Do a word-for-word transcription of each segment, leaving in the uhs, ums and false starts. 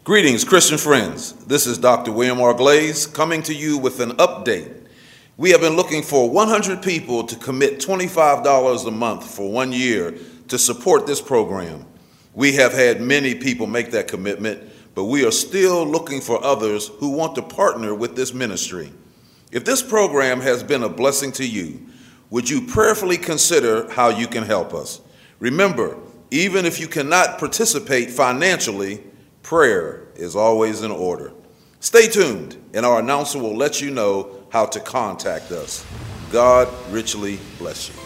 Greetings, Christian friends. This is Doctor William R. Glaze coming to you with an update. We have been looking for one hundred people to commit twenty-five dollars a month for one year to support this program. We have had many people make that commitment, but we are still looking for others who want to partner with this ministry. If this program has been a blessing to you, would you prayerfully consider how you can help us? Remember, even if you cannot participate financially, prayer is always in order. Stay tuned, and our announcer will let you know how to contact us. God richly bless you.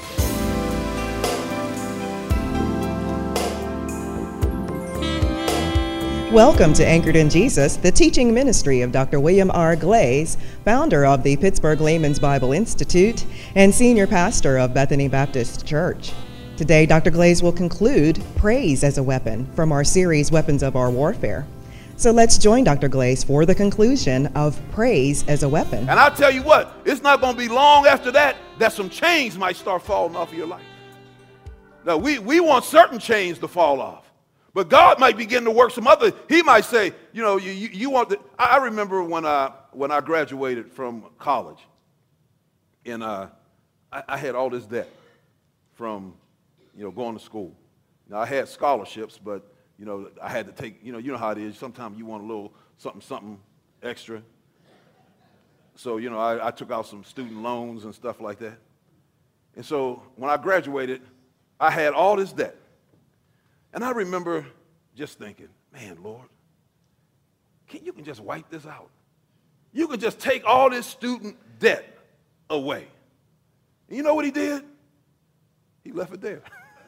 Welcome to Anchored in Jesus, the teaching ministry of Doctor William R. Glaze, founder of the Pittsburgh Layman's Bible Institute and senior pastor of Bethany Baptist Church. Today, Doctor Glaze will conclude Praise as a Weapon from our series Weapons of Our Warfare. So let's join Doctor Glaze for the conclusion of Praise as a Weapon. And I'll tell you what, it's not going to be long after that that some chains might start falling off of your life. Now, we, we want certain chains to fall off, but God might begin to work some other. He might say, you know, you, you, you want to. I remember when I, when I graduated from college, and uh, I, I had all this debt from you know, going to school. Now, I had scholarships, but, you know, I had to take, you know, you know how it is. Sometimes you want a little something, something extra. So, you know, I, I took out some student loans and stuff like that. And so when I graduated, I had all this debt. And I remember just thinking, man, Lord, can, you can just wipe this out. You can just take all this student debt away. And you know what he did? He left it there.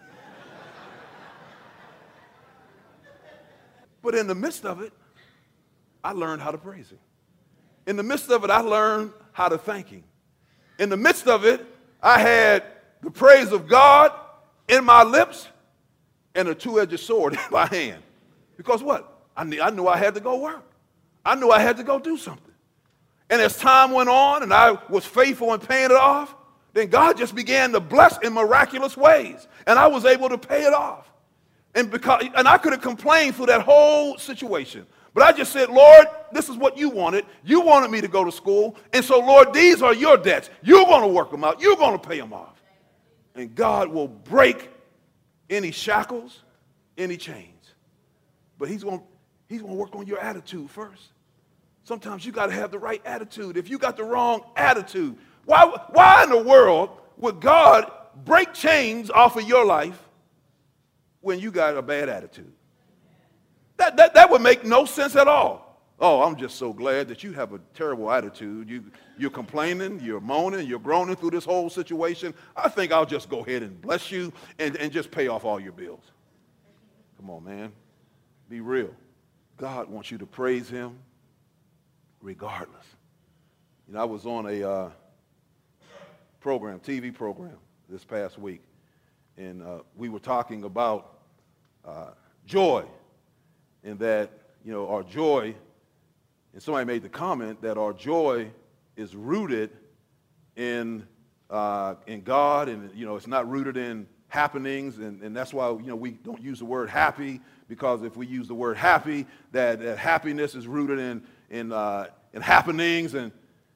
But in the midst of it, I learned how to praise him. In the midst of it, I learned how to thank him. In the midst of it, I had the praise of God in my lips and a two-edged sword in my hand. Because what? I knew, I knew I had to go work. I knew I had to go do something. And as time went on and I was faithful in paying it off, then God just began to bless in miraculous ways. And I was able to pay it off. And because, and I could have complained through that whole situation. But I just said, Lord, this is what you wanted. You wanted me to go to school. And so, Lord, these are your debts. You're going to work them out. You're going to pay them off. And God will break any shackles, any chains. But he's going, he's going to work on your attitude first. Sometimes you got to have the right attitude. If you got the wrong attitude, why, why in the world would God break chains off of your life when you got a bad attitude? That, that, that would make no sense at all. Oh, I'm just so glad that you have a terrible attitude. You, you're complaining, you're moaning, you're groaning through this whole situation. I think I'll just go ahead and bless you and, and just pay off all your bills. Come on, man. Be real. God wants you to praise him regardless. You know, I was on a uh, program, T V program this past week, and uh, we were talking about uh, joy, and that, you know, our joy, and somebody made the comment that our joy is rooted in uh, in God, and, you know, it's not rooted in happenings, and, and that's why, you know, we don't use the word happy, because if we use the word happy, that, that happiness is rooted in in uh, in happenings, and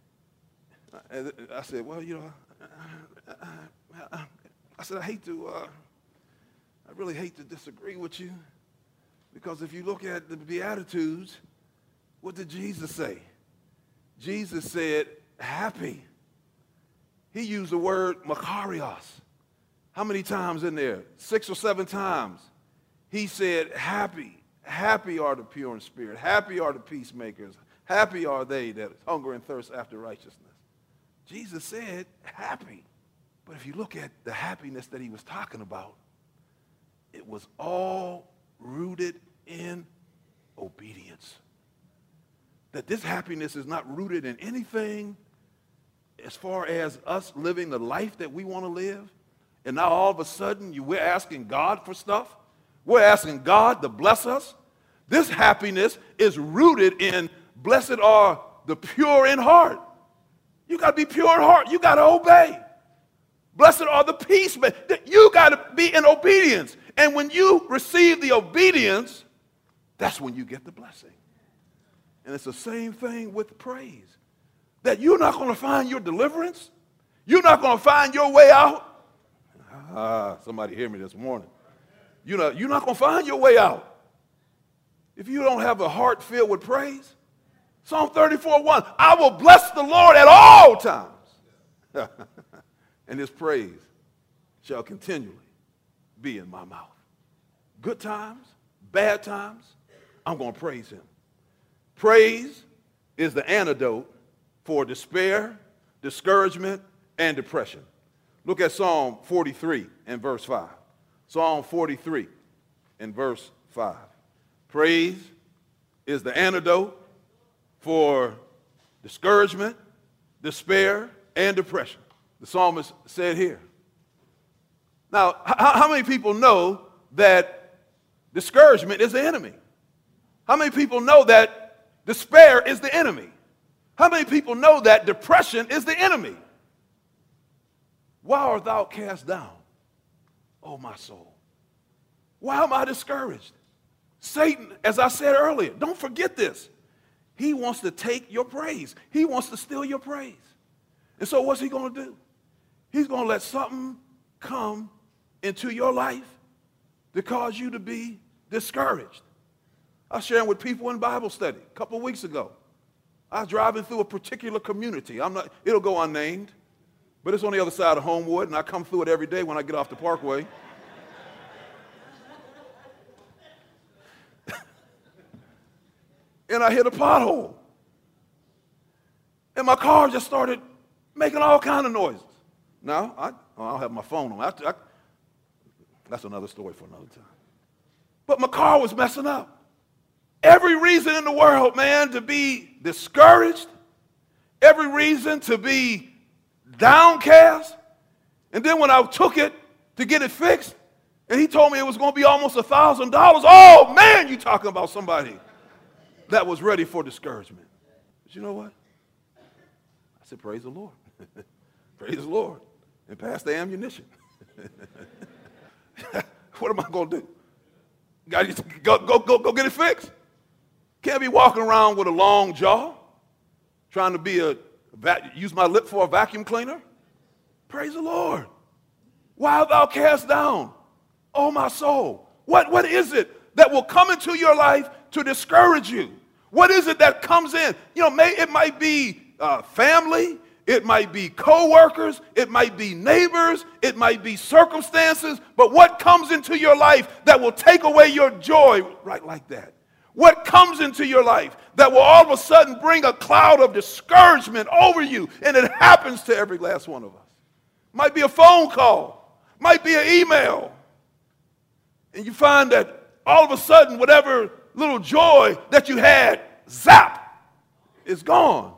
I said, well, you know, I, I, I, I said, I hate to, uh, I really hate to disagree with you, because if you look at the Beatitudes, what did Jesus say? Jesus said, happy. He used the word makarios. How many times in there? Six or seven times. He said, happy. Happy are the pure in spirit. Happy are the peacemakers. Happy are they that hunger and thirst after righteousness. Jesus said, happy. But if you look at the happiness that he was talking about, it was all rooted in obedience. That this happiness is not rooted in anything as far as us living the life that we want to live. And now all of a sudden you, we're asking God for stuff. We're asking God to bless us. This happiness is rooted in blessed are the pure in heart. You got to be pure in heart. You got to obey. Blessed are the peacemakers. You got to be in obedience. And when you receive the obedience, that's when you get the blessing. And it's the same thing with praise. That you're not going to find your deliverance. You're not going to find your way out. Ah, somebody hear me this morning. You're not, you're not going to find your way out if you don't have a heart filled with praise. Psalm thirty-four one, I will bless the Lord at all times. And his praise shall continually be in my mouth. Good times, bad times, I'm going to praise him. Praise is the antidote for despair, discouragement, and depression. Look at Psalm forty-three and verse five. Psalm forty-three and verse five. Praise is the antidote for discouragement, despair, and depression. The psalmist said here. Now, how, how many people know that discouragement is the enemy? How many people know that despair is the enemy? How many people know that depression is the enemy? Why art thou cast down, O my soul? Why am I discouraged? Satan, as I said earlier, don't forget this. He wants to take your praise. He wants to steal your praise. And so what's he going to do? He's going to let something come into your life to cause you to be discouraged. I was sharing with people in Bible study a couple of weeks ago. I was driving through a particular community. I'm not, it'll go unnamed, but it's on the other side of Homewood, and I come through it every day when I get off the parkway. And I hit a pothole. And my car just started making all kinds of noises. Now, I, I'll have my phone on. I, I, that's another story for another time. But my car was messing up. Every reason in the world, man, to be discouraged. Every reason to be downcast. And then when I took it to get it fixed, and he told me it was going to be almost a thousand dollars. Oh, man, you talking about somebody that was ready for discouragement. But you know what? I said, praise the Lord. Praise the Lord. And pass the ammunition. What am I going to do? Got to go, go, go, go get it fixed. Can't be walking around with a long jaw, trying to be a, use my lip for a vacuum cleaner. Praise the Lord. Why art thou cast down, oh my soul? What, what is it that will come into your life to discourage you? What is it that comes in? You know, may, it might be uh, family, it might be co-workers, it might be neighbors, it might be circumstances, but what comes into your life that will take away your joy right like that? What comes into your life that will all of a sudden bring a cloud of discouragement over you? And it happens to every last one of us. Might be a phone call, might be an email, and you find that all of a sudden whatever little joy that you had, zap, is gone.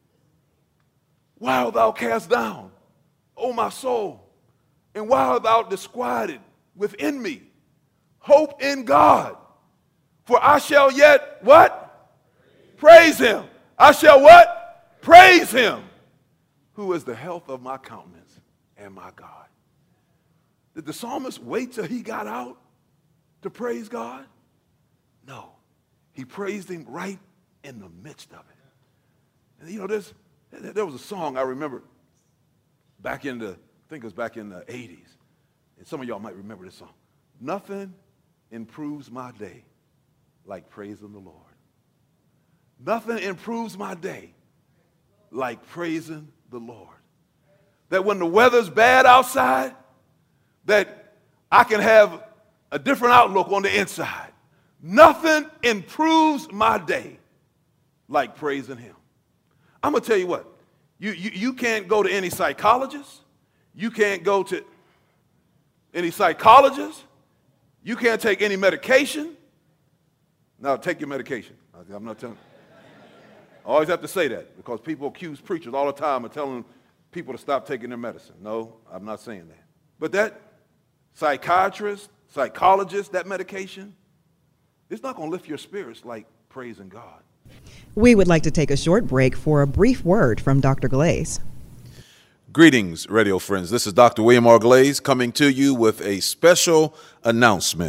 Why art thou cast down, O my soul? And why art thou disquieted within me? Hope in God. For I shall yet, what? Praise him. I shall what? Praise him, who is the health of my countenance and my God. Did the psalmist wait till he got out to praise God? No. He praised him right in the midst of it. And you know, there's, there was a song I remember back in the, I think it was back in the eighties. And some of y'all might remember this song. Nothing improves my day like praising the Lord. Nothing improves my day like praising the Lord. That when the weather's bad outside, that I can have a different outlook on the inside. Nothing improves my day like praising him. I'm going to tell you what. You, you, you can't go to any psychologist. You can't go to any psychologist. You can't take any medication. Now, take your medication. I'm not telling you. I always have to say that because people accuse preachers all the time of telling people to stop taking their medicine. No, I'm not saying that. But that psychiatrist, psychologist, that medication, it's not going to lift your spirits like praising God. We would like to take a short break for a brief word from Doctor Glaze. Greetings, radio friends. This is Doctor William R. Glaze coming to you with a special announcement.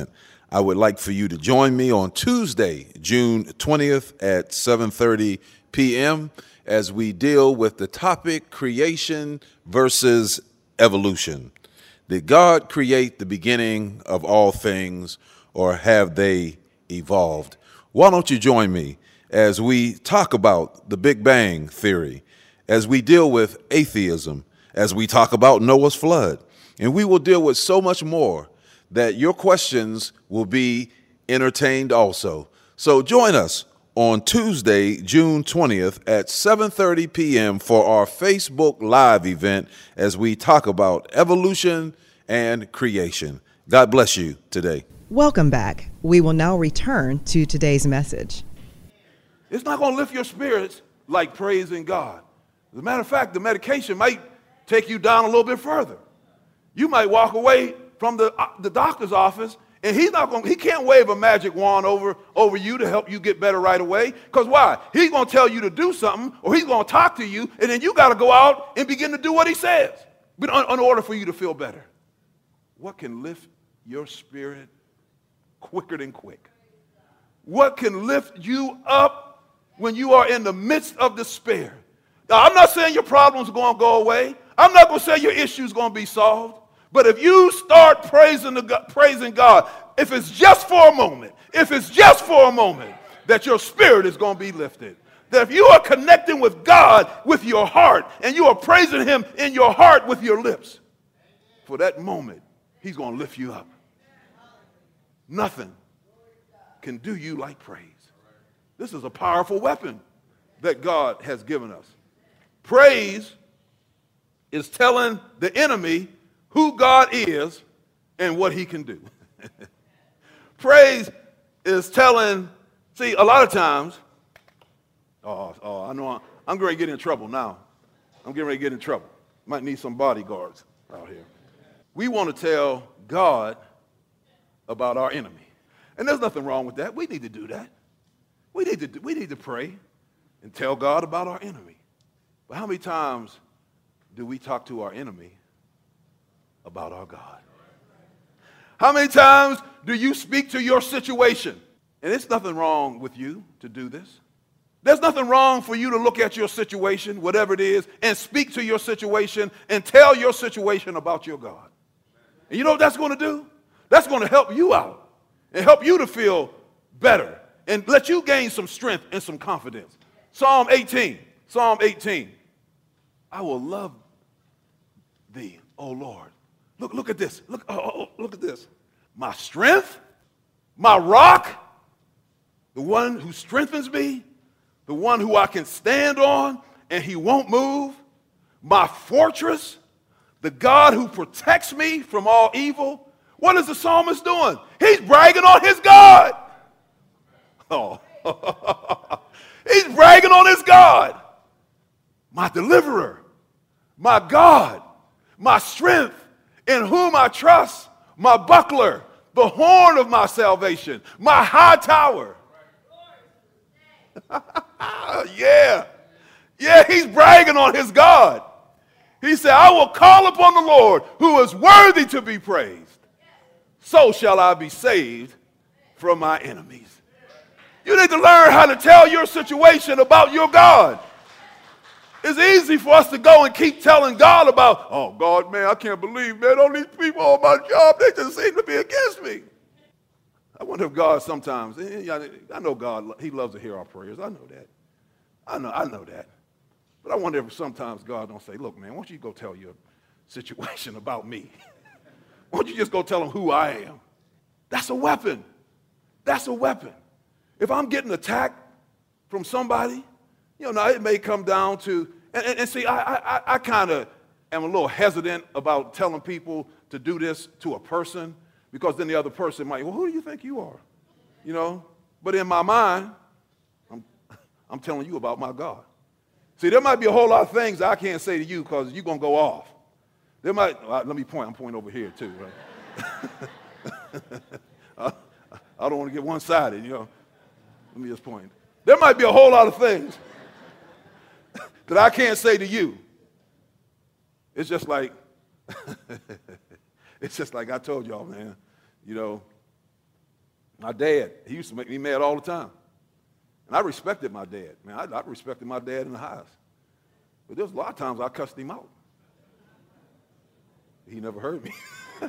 I would like for you to join me on Tuesday, June twentieth at seven thirty p.m. as we deal with the topic creation versus evolution. Did God create the beginning of all things, or have they evolved? Why don't you join me as we talk about the Big Bang Theory, as we deal with atheism, as we talk about Noah's flood, and we will deal with so much more that your questions will be entertained also. So join us on Tuesday, June twentieth at seven thirty p.m. for our Facebook Live event as we talk about evolution and creation. God bless you today. Welcome back. We will now return to today's message. It's not going to lift your spirits like praising God. As a matter of fact, the medication might take you down a little bit further. You might walk away from the, uh, the doctor's office, and he's not going. He can't wave a magic wand over, over you to help you get better right away. Because why? He's going to tell you to do something, or he's going to talk to you, and then you got to go out and begin to do what he says, but in, in order for you to feel better. What can lift your spirit quicker than quick? What can lift you up when you are in the midst of despair? Now, I'm not saying your problems are going to go away. I'm not going to say your issues are going to be solved. But if you start praising, the, praising God, if it's just for a moment, if it's just for a moment, that your spirit is going to be lifted. That if you are connecting with God with your heart and you are praising him in your heart with your lips, for that moment, he's going to lift you up. Nothing can do you like praise. This is a powerful weapon that God has given us. Praise is telling the enemy who God is and what he can do. Praise is telling, see, a lot of times, oh, oh I know I'm, I'm going to get in trouble now. I'm getting ready to get in trouble. Might need some bodyguards out here. We want to tell God about our enemy. And there's nothing wrong with that. We need to do that. We need to, do, we need to pray and tell God about our enemy. But how many times do we talk to our enemy about our God? How many times do you speak to your situation? And it's nothing wrong with you to do this. There's nothing wrong for you to look at your situation, whatever it is, and speak to your situation and tell your situation about your God. And you know what that's going to do? That's going to help you out and help you to feel better and let you gain some strength and some confidence. Psalm eighteen, Psalm eighteen. I will love thee, O Lord. Look, look at this. Look, oh, oh, look at this. My strength, my rock, the one who strengthens me, the one who I can stand on and he won't move, my fortress, the God who protects me from all evil. What is the psalmist doing? He's bragging on his God. Oh, he's bragging on his God. My deliverer, my God, my strength, in whom I trust, my buckler, the horn of my salvation, my high tower. yeah. Yeah, he's bragging on his God. He said, I will call upon the Lord who is worthy to be praised. So shall I be saved from my enemies. You need to learn how to tell your situation about your God. It's easy for us to go and keep telling God about, oh, God, man, I can't believe, man, all these people on my job, they just seem to be against me. I wonder if God sometimes, I know God, he loves to hear our prayers. I know that. I know, I know that. But I wonder if sometimes God don't say, look, man, why don't you go tell your situation about me? Why don't you just go tell him who I am? That's a weapon. That's a weapon. If I'm getting attacked from somebody, you know, now it may come down to, and, and, and see, I, I, I kind of am a little hesitant about telling people to do this to a person, because then the other person might, well, who do you think you are? You know, but in my mind, I'm, I'm telling you about my God. See, there might be a whole lot of things I can't say to you because you're going to go off. There might, well, let me point, I'm pointing over here too, right? I, I don't want to get one-sided, you know. Let me just point. There might be a whole lot of things that I can't say to you. It's just like, it's just like I told y'all, man, you know, My dad, he used to make me mad all the time. And I respected my dad. Man, I, I respected my dad in the highest. But there was a lot of times I cussed him out. He never heard me.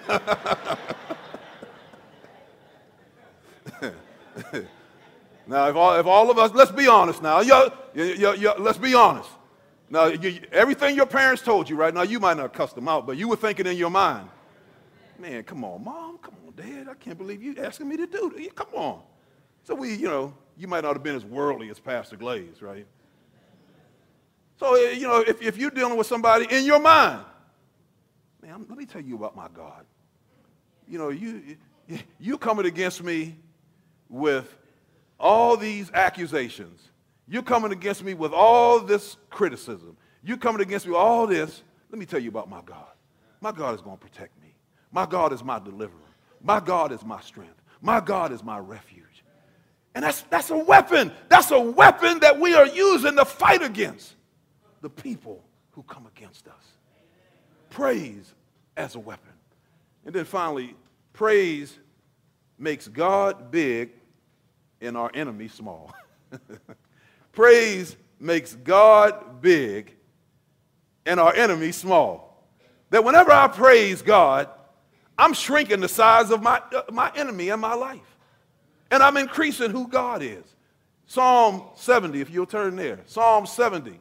Now, if all, if all of us, let's be honest now. You're, you're, you're, let's be honest. Now, you, everything your parents told you right now, you might not have cussed them out, but you were thinking in your mind, man, come on, Mom, come on, Dad, I can't believe you asking me to do this. Come on. So we, you know, you might not have been as worldly as Pastor Glaze, right? So, you know, if, if you're dealing with somebody in your mind, man, let me tell you about my God. You know, you, you coming against me with all these accusations. You're coming against me with all this criticism. You're coming against me with all this. Let me tell you about my God. My God is going to protect me. My God is my deliverer. My God is my strength. My God is my refuge. And that's, that's a weapon. That's a weapon that we are using to fight against the people who come against us. Praise as a weapon. And then finally, praise makes God big and our enemy small. Praise makes God big and our enemy small. That whenever I praise God, I'm shrinking the size of my, uh, my enemy in my life. And I'm increasing who God is. Psalm seventy, if you'll turn there. Psalm seventy.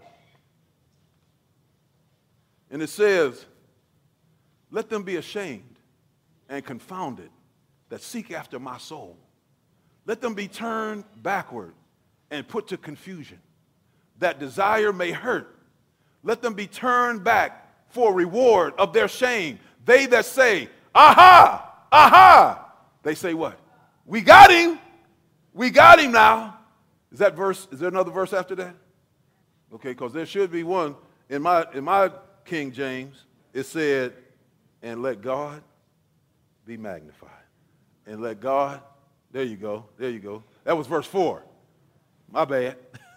And it says, let them be ashamed and confounded that seek after my soul. Let them be turned backward and put to confusion, that desire may hurt. Let them be turned back for reward of their shame. They that say, aha, aha. They say what? We got him. We got him now. Is that verse? Is there another verse after that? Okay, because there should be one. In my, in my King James, it said, and let God be magnified. And let God, there you go, there you go. That was verse four. My bad.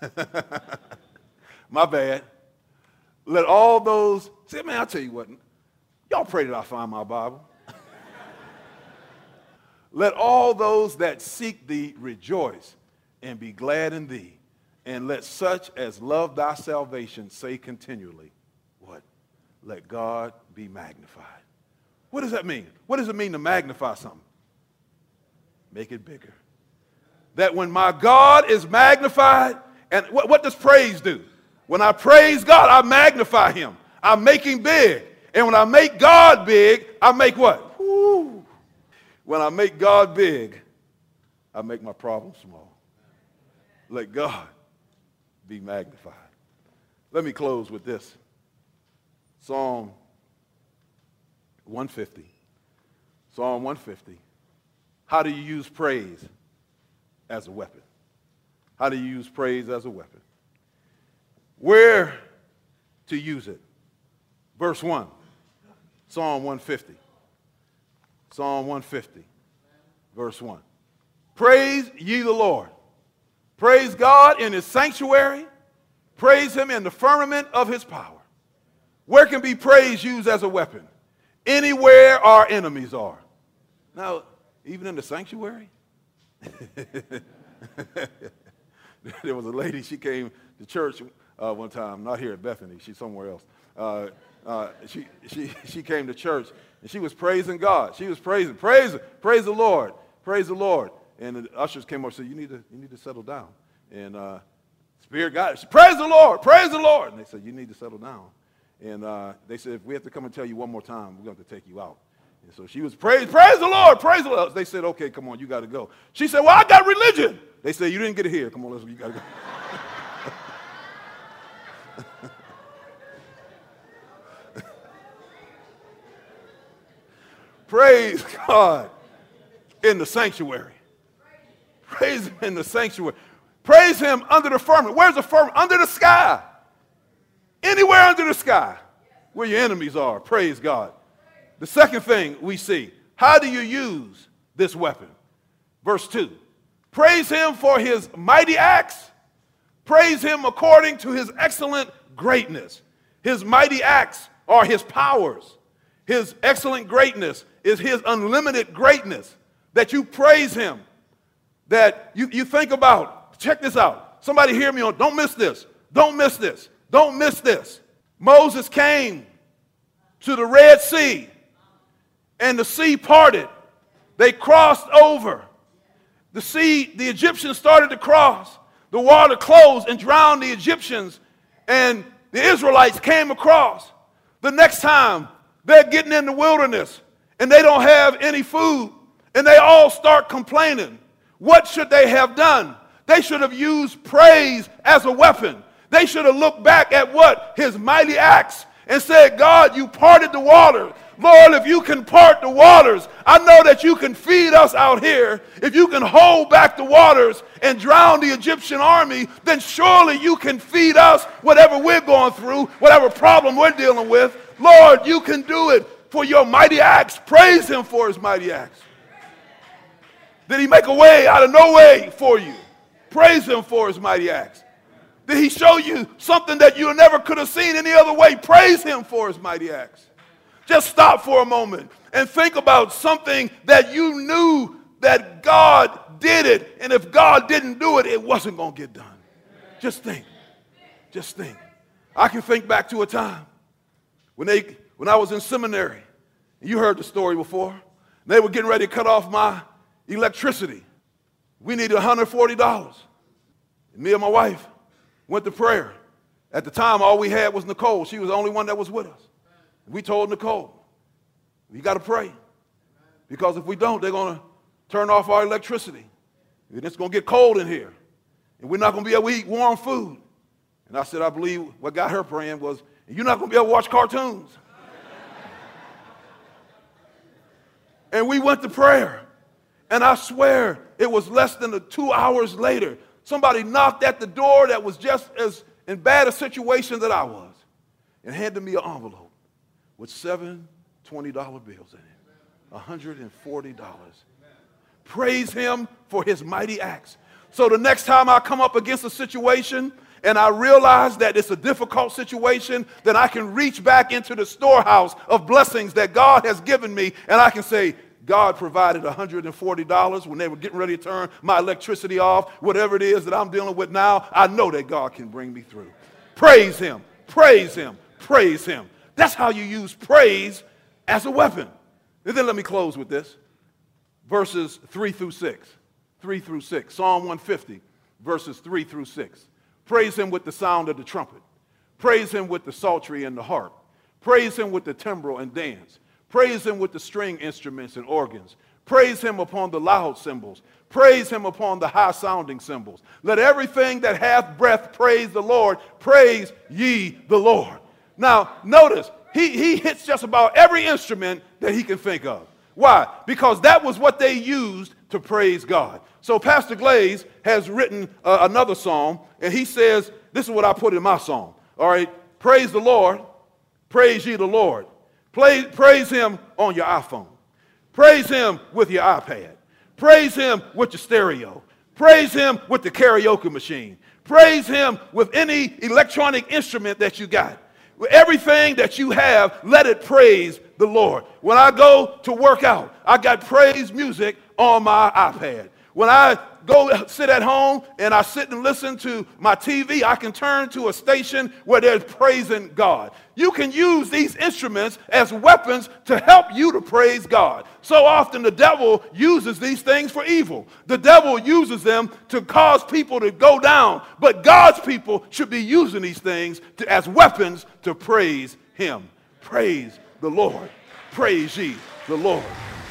My bad. Let all those, see, man, I'll tell you what, y'all pray that I find my Bible. Let all those that seek thee rejoice and be glad in thee. And let such as love thy salvation say continually, what? Let God be magnified. What does that mean? What does it mean to magnify something? Make it bigger. That when my God is magnified, and what, what does praise do? When I praise God, I magnify him. I make him big. And when I make God big, I make what? Woo. When I make God big, I make my problem small. Let God be magnified. Let me close with this. Psalm one fifty. Psalm one fifty. How do you use praise as a weapon? How do you use praise as a weapon? Where to use it? Verse one, Psalm one fifty. Psalm one fifty, verse one. Praise ye the Lord. Praise God in his sanctuary. Praise him in the firmament of his power. Where can be praise used as a weapon? Anywhere our enemies are. Now, even in the sanctuary? There was a lady, she came to church uh, one time, not here at Bethany, she's somewhere else. Uh, uh, she, she, she came to church, and she was praising God. She was praising, praise, praise the Lord, praise the Lord. And the ushers came up and said, you need to, you need to settle down. And uh, Spirit got it. She, praise the Lord, praise the Lord. And they said, you need to settle down. And uh, they said, if we have to come and tell you one more time, we're going to have to take you out. And so she was, praise, praise the Lord, praise the Lord. They said, okay, come on, you got to go. She said, well, I got religion. They said, you didn't get it here. Come on, let's, you got to go. Praise God in the sanctuary. Praise him in the sanctuary. Praise him under the firmament. Where's the firmament? Under the sky. Anywhere under the sky where your enemies are. Praise God. The second thing we see, how do you use this weapon? Verse two, praise him for his mighty acts. Praise him according to his excellent greatness. His mighty acts are his powers. His excellent greatness is his unlimited greatness. That you praise him. that you, you think about. Check this out. Somebody hear me on, don't miss this. Don't miss this. Don't miss this. Moses came to the Red Sea, and the sea parted. They crossed over. The sea, the Egyptians started to cross. The water closed and drowned the Egyptians, and the Israelites came across. The next time, they're getting in the wilderness, and they don't have any food, and they all start complaining. What should they have done? They should have used praise as a weapon. They should have looked back at what? His mighty acts and said, God, you parted the water. Lord, if you can part the waters, I know that you can feed us out here. If you can hold back the waters and drown the Egyptian army, then surely you can feed us whatever we're going through, whatever problem we're dealing with. Lord, you can do it for your mighty acts. Praise him for his mighty acts. Did he make a way out of no way for you? Praise him for his mighty acts. Did he show you something that you never could have seen any other way? Praise him for his mighty acts. Just stop for a moment and think about something that you knew that God did it, and if God didn't do it, it wasn't going to get done. Just think. Just think. I can think back to a time when they, when I was in seminary, and you heard the story before. They were getting ready to cut off my electricity. We needed one hundred forty dollars. And me and my wife went to prayer. At the time, all we had was Nicole. She was the only one that was with us. We told Nicole, you got to pray. Because if we don't, they're going to turn off our electricity. And it's going to get cold in here. And we're not going to be able to eat warm food. And I said, I believe what got her praying was, you're not going to be able to watch cartoons. And we went to prayer. And I swear it was less than a two hours later, somebody knocked at the door that was just as in bad a situation that I was and handed me an envelope with seven twenty dollar bills in it, one hundred forty dollars. Praise him for his mighty acts. So the next time I come up against a situation and I realize that it's a difficult situation, then I can reach back into the storehouse of blessings that God has given me, and I can say, God provided one hundred forty dollars when they were getting ready to turn my electricity off. Whatever it is that I'm dealing with now, I know that God can bring me through. Praise him, praise him, praise him. That's how you use praise as a weapon. And then let me close with this. Verses three through six. three through six. Psalm one fifty, verses three through six. Praise him with the sound of the trumpet. Praise him with the psaltery and the harp. Praise him with the timbrel and dance. Praise him with the string instruments and organs. Praise him upon the loud cymbals. Praise him upon the high-sounding cymbals. Let everything that hath breath praise the Lord. Praise ye the Lord. Now, notice, he, he hits just about every instrument that he can think of. Why? Because that was what they used to praise God. So Pastor Glaze has written uh, another song, and he says, this is what I put in my song. All right, praise the Lord. Praise ye the Lord. Play, praise him on your iPhone. Praise him with your iPad. Praise him with your stereo. Praise him with the karaoke machine. Praise him with any electronic instrument that you got. With everything that you have, let it praise the Lord. When I go to work out, I got praise music on my iPad. When I go sit at home and I sit and listen to my T V, I can turn to a station where they're praising God. You can use these instruments as weapons to help you to praise God. So often the devil uses these things for evil. The devil uses them to cause people to go down. But God's people should be using these things to, as weapons to praise him. Praise the Lord. Praise ye the Lord.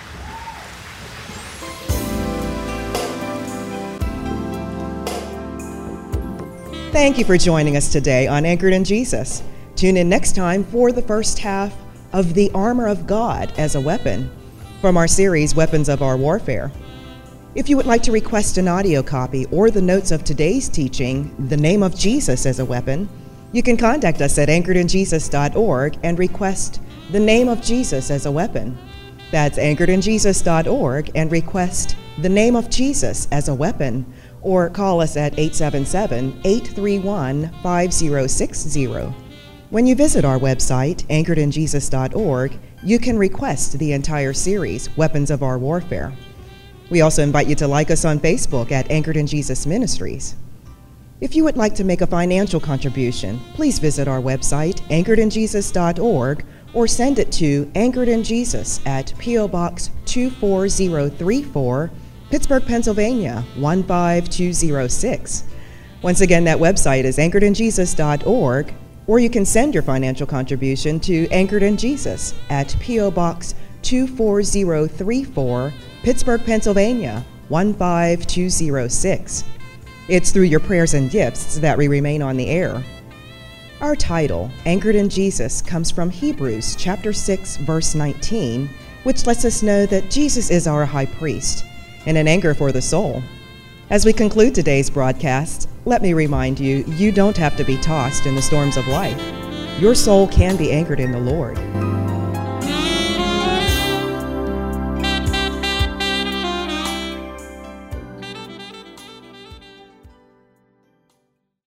Thank you for joining us today on Anchored in Jesus. Tune in next time for the first half of The Armor of God as a Weapon from our series, Weapons of Our Warfare. If you would like to request an audio copy or the notes of today's teaching, The Name of Jesus as a Weapon, you can contact us at anchored in jesus dot org and request The Name of Jesus as a Weapon. That's anchored in jesus dot org and request The Name of Jesus as a Weapon, or call us at eight seven seven, eight three one, five zero six zero. When you visit our website, anchored in jesus dot org, you can request the entire series, Weapons of Our Warfare. We also invite you to like us on Facebook at Anchored in Jesus Ministries. If you would like to make a financial contribution, please visit our website, anchored in jesus dot org, or send it to Anchored in Jesus at P O Box two four zero three four, Pittsburgh, Pennsylvania one five two zero six. Once again, that website is anchored in jesus dot org, or you can send your financial contribution to Anchored in Jesus at P O Box two four zero three four, Pittsburgh, Pennsylvania one five two zero six. It's through your prayers and gifts that we remain on the air. Our title, Anchored in Jesus, comes from Hebrews chapter six, verse nineteen, which lets us know that Jesus is our high priest and an anchor for the soul. As we conclude today's broadcast, let me remind you, you don't have to be tossed in the storms of life. Your soul can be anchored in the Lord.